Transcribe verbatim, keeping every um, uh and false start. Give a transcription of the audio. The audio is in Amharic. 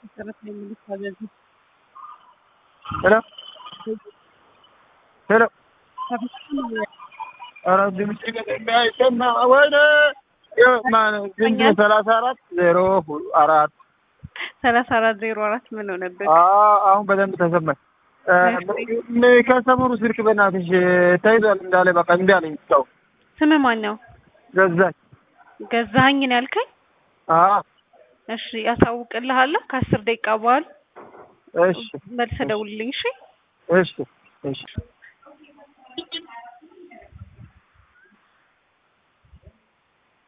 መሰረት ላይ የሚታዘዝ ሄሎ ሄሎ ከፍተኛ ኧረ ድምጽ አይሰማ ወይኔ ማን ግን ሰላሳ አራት ዜሮ አራት ሰላሳ አራት ዜሮ አራት ምን ሆነበት? አሁን በደንብ ተሰማኝ። ከሰሞኑ ስልክ በእናትሽ ተይዟል እንዳለ በቃ እምቢ አለኝ። ሰው ስም ማን ነው? ገዛኝ ገዛኸኝ ነው ያልከኝ? አዎ እሺ ያሳውቅልሃለሁ ከአስር ደቂቃ በኋላ። እሺ መልስ ደውልልኝ። እሺ እሺ እሺ